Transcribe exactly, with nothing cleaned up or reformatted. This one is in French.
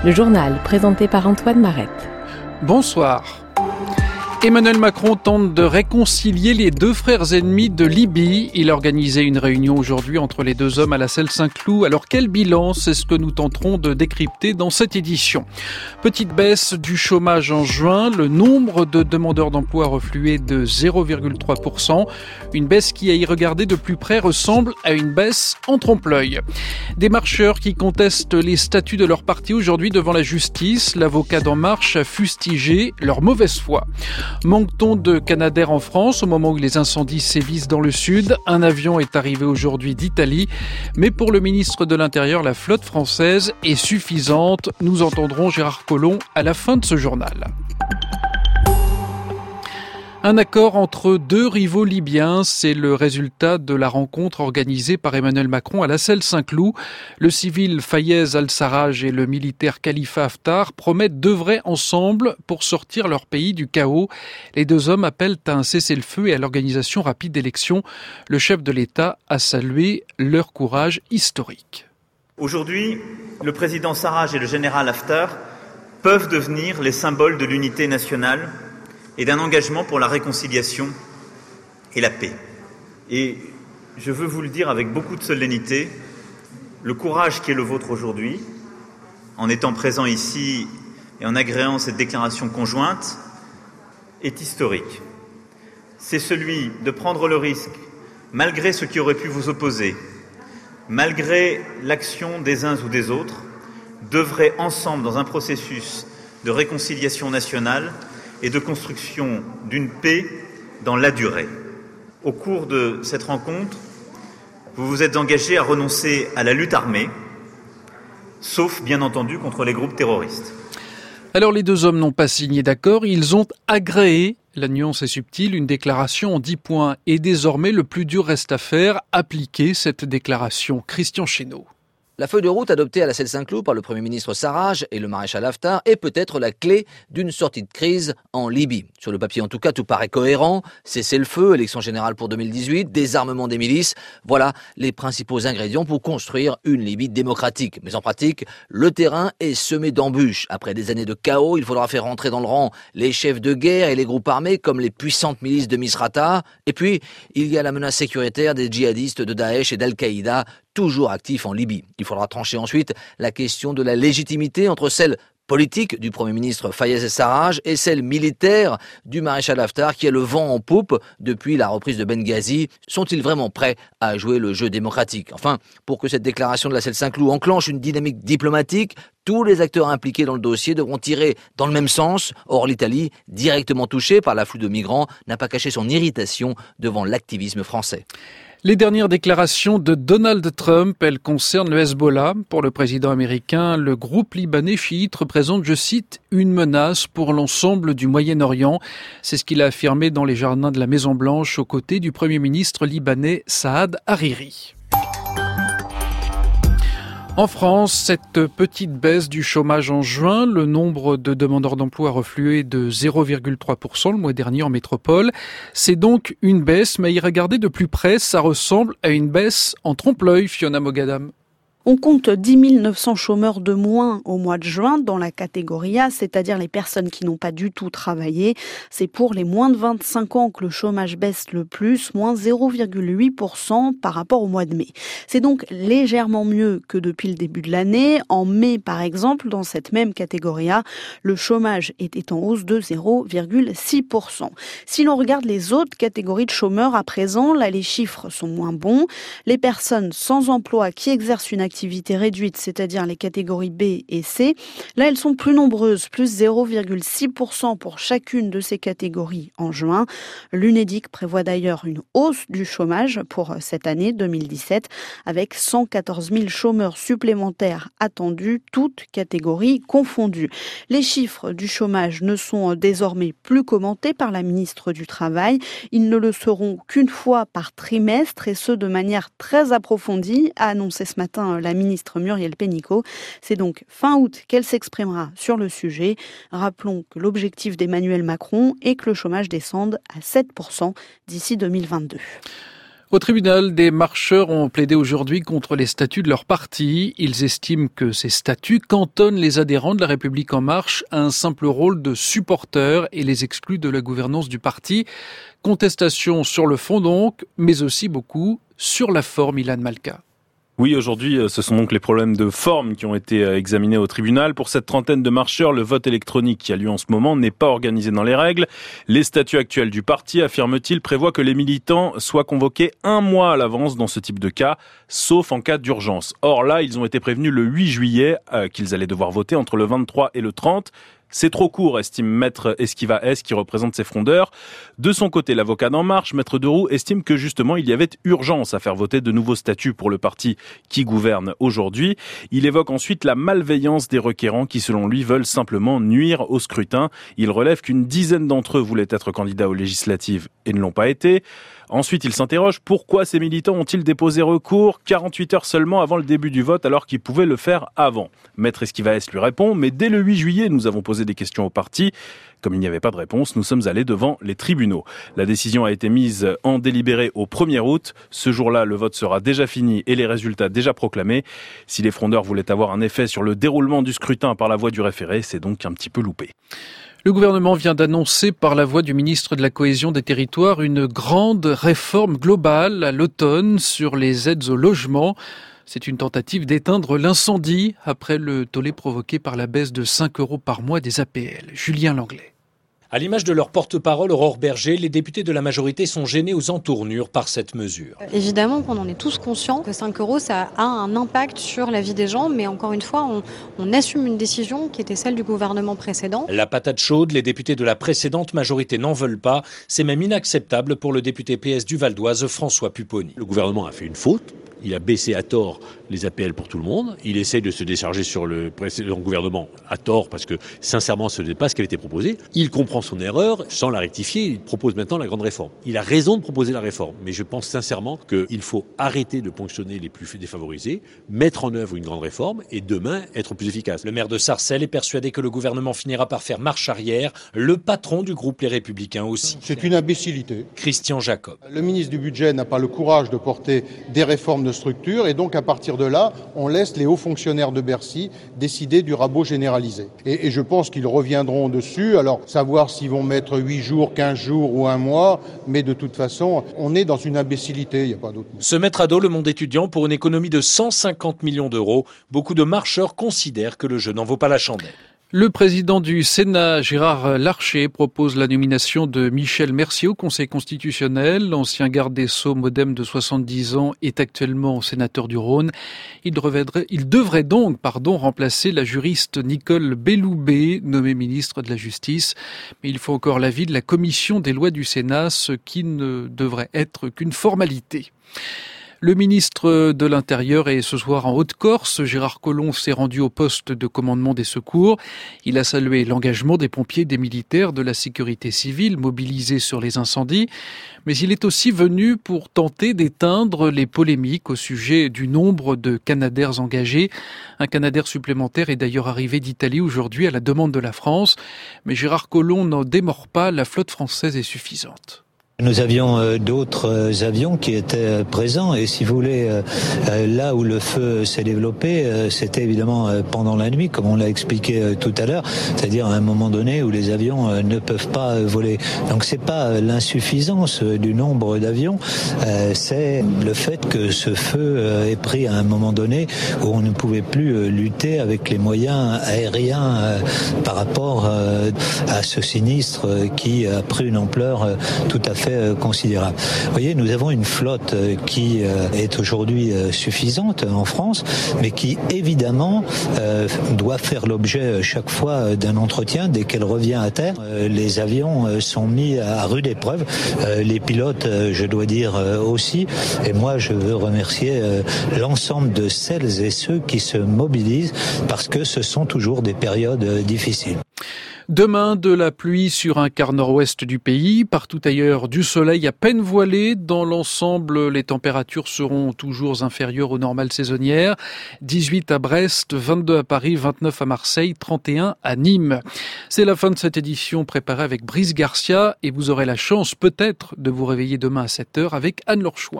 Le journal présenté par Antoine Marette. Bonsoir. Emmanuel Macron tente de réconcilier les deux frères ennemis de Libye. Il a organisé une réunion aujourd'hui entre les deux hommes à la Celle Saint-Cloud. Alors quel bilan? C'est ce que nous tenterons de décrypter dans cette édition. Petite baisse du chômage en juin. Le nombre de demandeurs d'emploi a reflué de zéro virgule trois pour cent. Une baisse qui, à y regarder de plus près, ressemble à une baisse en trompe-l'œil. Des marcheurs qui contestent les statuts de leur parti aujourd'hui devant la justice. L'avocat d'En Marche a fustigé leur mauvaise foi. Manque-t-on de Canadair en France au moment où les incendies sévissent dans le sud? Un avion est arrivé aujourd'hui d'Italie, mais pour le ministre de l'Intérieur, la flotte française est suffisante. Nous entendrons Gérard Collomb à la fin de ce journal. Un accord entre deux rivaux libyens, c'est le résultat de la rencontre organisée par Emmanuel Macron à la Celle Saint-Cloud. Le civil Fayez al-Sarraj et le militaire Khalifa Haftar promettent d'œuvrer ensemble pour sortir leur pays du chaos. Les deux hommes appellent à un cessez-le-feu et à l'organisation rapide d'élections. Le chef de l'État a salué leur courage historique. Aujourd'hui, le président Sarraj et le général Haftar peuvent devenir les symboles de l'unité nationale et d'un engagement pour la réconciliation et la paix. Et je veux vous le dire avec beaucoup de solennité, le courage qui est le vôtre aujourd'hui, en étant présent ici et en agréant cette déclaration conjointe, est historique. C'est celui de prendre le risque, malgré ce qui aurait pu vous opposer, malgré l'action des uns ou des autres, d'œuvrer ensemble dans un processus de réconciliation nationale et de construction d'une paix dans la durée. Au cours de cette rencontre, vous vous êtes engagé à renoncer à la lutte armée, sauf bien entendu contre les groupes terroristes. Alors les deux hommes n'ont pas signé d'accord, ils ont agréé, la nuance est subtile, une déclaration en dix points. Et désormais, le plus dur reste à faire, appliquer cette déclaration. Christian Chesneau. La feuille de route adoptée à la Celle Saint-Cloud par le Premier ministre Sarraj et le maréchal Haftar est peut-être la clé d'une sortie de crise en Libye. Sur le papier en tout cas, tout paraît cohérent. Cessez-le-feu, élection générale pour deux mille dix-huit, désarmement des milices. Voilà les principaux ingrédients pour construire une Libye démocratique. Mais en pratique, le terrain est semé d'embûches. Après des années de chaos, il faudra faire rentrer dans le rang les chefs de guerre et les groupes armés comme les puissantes milices de Misrata. Et puis, il y a la menace sécuritaire des djihadistes de Daesh et d'Al-Qaïda, toujours actifs en Libye. Il faudra trancher ensuite la question de la légitimité entre celle politique du Premier ministre Fayez al-Sarraj et celle militaire du maréchal Haftar qui a le vent en poupe depuis la reprise de Benghazi. Sont-ils vraiment prêts à jouer le jeu démocratique? Enfin, pour que cette déclaration de la Celle Saint-Cloud enclenche une dynamique diplomatique, tous les acteurs impliqués dans le dossier devront tirer dans le même sens. Or, l'Italie, directement touchée par l'afflux de migrants, n'a pas caché son irritation devant l'activisme français. Les dernières déclarations de Donald Trump, elles concernent le Hezbollah. Pour le président américain, le groupe libanais chiite représente, je cite, une menace pour l'ensemble du Moyen-Orient. C'est ce qu'il a affirmé dans les jardins de la Maison-Blanche aux côtés du Premier ministre libanais Saad Hariri. En France, cette petite baisse du chômage en juin, le nombre de demandeurs d'emploi a reflué de zéro virgule trois pour cent le mois dernier en métropole. C'est donc une baisse, mais à y regarder de plus près, ça ressemble à une baisse en trompe-l'œil, Fiona Mogadam. On compte dix mille neuf cents chômeurs de moins au mois de juin dans la catégorie A, c'est-à-dire les personnes qui n'ont pas du tout travaillé. C'est pour les moins de vingt-cinq ans que le chômage baisse le plus, moins zéro virgule huit pour cent par rapport au mois de mai. C'est donc légèrement mieux que depuis le début de l'année. En mai, par exemple, dans cette même catégorie A, le chômage était en hausse de zéro virgule six pour cent. Si l'on regarde les autres catégories de chômeurs à présent, là les chiffres sont moins bons. Les personnes sans emploi qui exercent une activité activité réduite, c'est-à-dire les catégories B et C. Là, elles sont plus nombreuses, plus zéro virgule six pour cent pour chacune de ces catégories en juin. L'Unédic prévoit d'ailleurs une hausse du chômage pour cette année deux mille dix-sept, avec cent quatorze mille chômeurs supplémentaires attendus, toutes catégories confondues. Les chiffres du chômage ne sont désormais plus commentés par la ministre du Travail. Ils ne le seront qu'une fois par trimestre, et ce de manière très approfondie, a annoncé ce matin la ministre Muriel Pénicaud. C'est donc fin août qu'elle s'exprimera sur le sujet. Rappelons que l'objectif d'Emmanuel Macron est que le chômage descende à sept pour cent d'ici deux mille vingt-deux. Au tribunal, des marcheurs ont plaidé aujourd'hui contre les statuts de leur parti. Ils estiment que ces statuts cantonnent les adhérents de La République En Marche à un simple rôle de supporters et les excluent de la gouvernance du parti. Contestation sur le fond donc, mais aussi beaucoup sur la forme, Ilan Malka. Oui, aujourd'hui, ce sont donc les problèmes de forme qui ont été examinés au tribunal. Pour cette trentaine de marcheurs, le vote électronique qui a lieu en ce moment n'est pas organisé dans les règles. Les statuts actuels du parti, affirme-t-il, prévoient que les militants soient convoqués un mois à l'avance dans ce type de cas, sauf en cas d'urgence. Or là, ils ont été prévenus le huit juillet euh, qu'ils allaient devoir voter entre le vingt-trois et le trente. C'est trop court, estime Maître Esquiva S, qui représente ces frondeurs. De son côté, l'avocat d'En Marche, Maître Deroux, estime que justement il y avait urgence à faire voter de nouveaux statuts pour le parti qui gouverne aujourd'hui. Il évoque ensuite la malveillance des requérants qui, selon lui, veulent simplement nuire au scrutin. Il relève qu'une dizaine d'entre eux voulaient être candidats aux législatives et ne l'ont pas été. Ensuite, il s'interroge, pourquoi ces militants ont-ils déposé recours quarante-huit heures seulement avant le début du vote alors qu'ils pouvaient le faire avant? Maître Esquiva S lui répond, mais dès le huit juillet, nous avons posé des questions au parti. Comme il n'y avait pas de réponse, nous sommes allés devant les tribunaux. La décision a été mise en délibéré au premier août. Ce jour-là, le vote sera déjà fini et les résultats déjà proclamés. Si les frondeurs voulaient avoir un effet sur le déroulement du scrutin par la voie du référé, c'est donc un petit peu loupé. Le gouvernement vient d'annoncer par la voix du ministre de la Cohésion des Territoires une grande réforme globale à l'automne sur les aides au logement. C'est une tentative d'éteindre l'incendie après le tollé provoqué par la baisse de cinq euros par mois des A P L. Julien Langlais. À l'image de leur porte-parole, Aurore Berger, les députés de la majorité sont gênés aux entournures par cette mesure. Évidemment qu'on en est tous conscients que cinq euros, ça a un impact sur la vie des gens, mais encore une fois, on, on assume une décision qui était celle du gouvernement précédent. La patate chaude, les députés de la précédente majorité n'en veulent pas. C'est même inacceptable pour le député P S du Val d'Oise, François Pupponi. Le gouvernement a fait une faute. Il a baissé à tort les A P L pour tout le monde. Il essaie de se décharger sur le précédent gouvernement à tort parce que, sincèrement, ce n'est pas ce qui avait été proposé. Il comprend son erreur. Sans la rectifier, il propose maintenant la grande réforme. Il a raison de proposer la réforme. Mais je pense sincèrement qu'il faut arrêter de ponctionner les plus défavorisés, mettre en œuvre une grande réforme et demain être plus efficace. Le maire de Sarcelles est persuadé que le gouvernement finira par faire marche arrière. Le patron du groupe Les Républicains aussi. C'est une imbécilité. Christian Jacob. Le ministre du Budget n'a pas le courage de porter des réformes de structure et donc à partir de là, on laisse les hauts fonctionnaires de Bercy décider du rabot généralisé. Et, et je pense qu'ils reviendront dessus, alors savoir s'ils vont mettre huit jours, quinze jours ou un mois, mais de toute façon, on est dans une imbécilité, il n'y a pas d'autre mot. Se mettre à dos le monde étudiant pour une économie de cent cinquante millions d'euros, beaucoup de marcheurs considèrent que le jeu n'en vaut pas la chandelle. Le président du Sénat, Gérard Larcher, propose la nomination de Michel Mercier au Conseil constitutionnel. L'ancien garde des Sceaux, modem de soixante-dix ans, est actuellement sénateur du Rhône. Il devrait, il devrait donc pardon, remplacer la juriste Nicole Belloubet, nommée ministre de la Justice. Mais il faut encore l'avis de la commission des lois du Sénat, ce qui ne devrait être qu'une formalité. Le ministre de l'Intérieur est ce soir en Haute-Corse. Gérard Collomb s'est rendu au poste de commandement des secours. Il a salué l'engagement des pompiers et des militaires de la sécurité civile mobilisés sur les incendies. Mais il est aussi venu pour tenter d'éteindre les polémiques au sujet du nombre de Canadaires engagés. Un Canadair supplémentaire est d'ailleurs arrivé d'Italie aujourd'hui à la demande de la France. Mais Gérard Collomb n'en démord pas, la flotte française est suffisante. Nous avions euh, d'autres euh, avions qui étaient euh, présents et si vous voulez, euh, euh, là où le feu s'est développé, euh, c'était évidemment euh, pendant la nuit, comme on l'a expliqué euh, tout à l'heure, c'est-à-dire à un moment donné où les avions euh, ne peuvent pas euh, voler. Donc c'est pas euh, l'insuffisance euh, du nombre d'avions, euh, c'est le fait que ce feu euh, est pris à un moment donné où on ne pouvait plus euh, lutter avec les moyens aériens euh, par rapport euh, à ce sinistre euh, qui a pris une ampleur euh, tout à fait considérable. Vous voyez, nous avons une flotte qui est aujourd'hui suffisante en France, mais qui évidemment doit faire l'objet chaque fois d'un entretien dès qu'elle revient à terre. Les avions sont mis à rude épreuve, les pilotes, je dois dire aussi, et moi je veux remercier l'ensemble de celles et ceux qui se mobilisent parce que ce sont toujours des périodes difficiles. Demain, de la pluie sur un quart nord-ouest du pays. Partout ailleurs, du soleil à peine voilé. Dans l'ensemble, les températures seront toujours inférieures aux normales saisonnières. dix-huit à Brest, vingt-deux à Paris, vingt-neuf à Marseille, trente et un à Nîmes. C'est la fin de cette édition préparée avec Brice Garcia et vous aurez la chance peut-être de vous réveiller demain à sept heures avec Anne-Laure Chouin.